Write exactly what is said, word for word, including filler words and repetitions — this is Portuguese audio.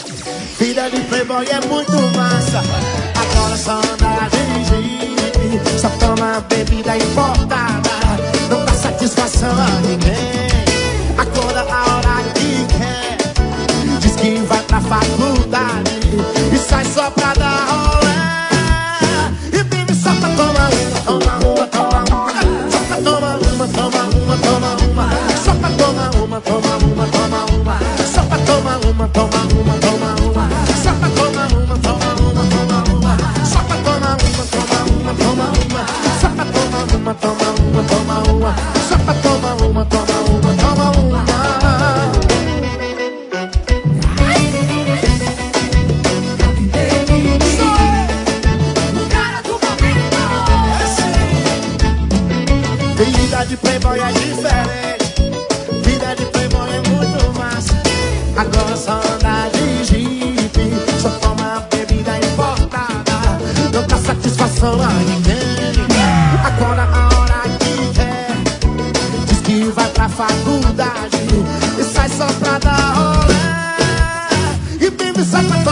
Vida de playboy é muito massa. Agora só anda a dirigir, só toma bebida importada, não dá satisfação a ninguém. Acorda a hora que quer, diz que vai pra faculdade e sai só pra dar rolê. E vive só pra tomar uma, toma uma, toma uma, só pra tomar uma, toma uma, toma uma, só pra tomar uma, toma uma, toma uma, só pra tomar uma, toma uma, toma uma, só pra tomar uma, toma uma, toma uma, só pra tomar uma, toma uma, toma uma, só pra tomar uma, toma uma, toma uma, só pra tomar uma, toma uma, toma uma. Vida de playboy é diferente, vida de playboy é muito massa. Agora só anda de jipe, só toma bebida importada, não dá satisfação a ninguém. Agora a hora que quer, diz que vai pra faculdade e sai só pra dar rolê. E vive só pra